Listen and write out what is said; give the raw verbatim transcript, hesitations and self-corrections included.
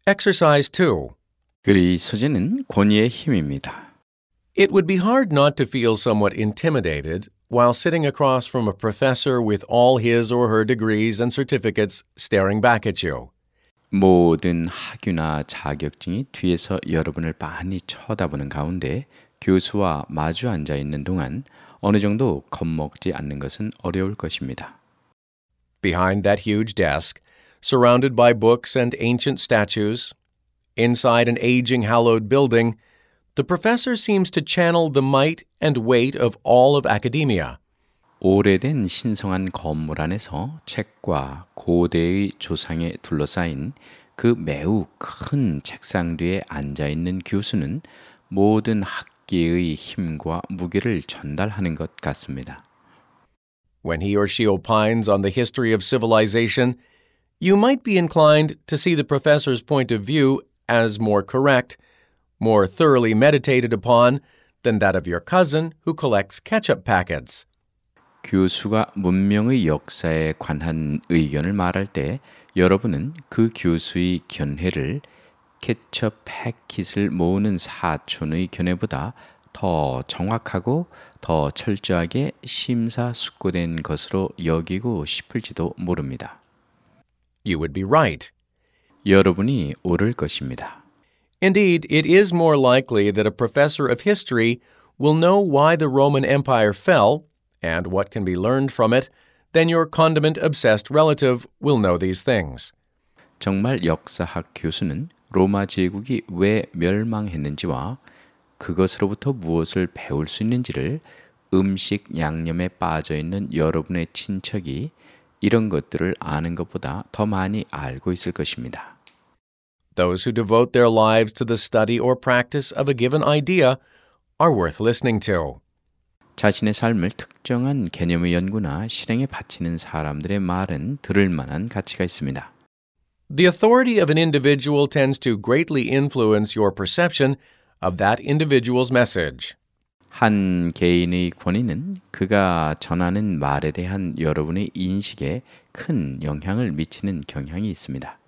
Exercise two. 글의 소재는 권위의 힘입니다. It would be hard not to feel somewhat intimidated while sitting across from a professor with all his or her degrees and certificates staring back at you. 모든 학위나 자격증이 뒤에서 여러분을 많이 쳐다보는 가운데 교수와 마주 앉아 있는 동안 어느 정도 겁먹지 않는 것은 어려울 것입니다. Behind that huge desk, surrounded by books and ancient statues, inside an aging hallowed building, the professor seems to channel the might and weight of all of academia. 오래된 신성한 건물 안에서 책과 고대의 조상에 둘러싸인 그 매우 큰 책상 뒤에 앉아있는 교수는 모든 학계의 힘과 무게를 전달하는 것 같습니다. When he or she opines on the history of civilization, you might be inclined to see the professor's point of view as more correct, more thoroughly meditated upon than that of your cousin who collects ketchup packets. 교수가 문명의 역사에 관한 의견을 말할 때 여러분은 그 교수의 견해를 케첩 패킷을 모으는 사촌의 견해보다 더 정확하고 더 철저하게 심사숙고된 것으로 여기고 싶을지도 모릅니다. You would be right. 여러분이 옳을 것입니다. Indeed, it is more likely that a professor of history will know why the Roman Empire fell and what can be learned from it than your condiment-obsessed relative will know these things. 정말 역사학 교수는 로마 제국이 왜 멸망했는지와 그것으로부터 무엇을 배울 수 있는지를 음식 양념에 빠져있는 여러분의 친척이 이런 것들을 아는 것보다 더 많이 알고 있을 것입니다. Those who devote their lives to the study or practice of a given idea are worth listening to. 자신의 삶을 특정한 개념의 연구나 실행에 바치는 사람들의 말은 들을 만한 가치가 있습니다. The authority of an individual tends to greatly influence your perception of that individual's message. 한 개인의 권위는 그가 전하는 말에 대한 여러분의 인식에 큰 영향을 미치는 경향이 있습니다.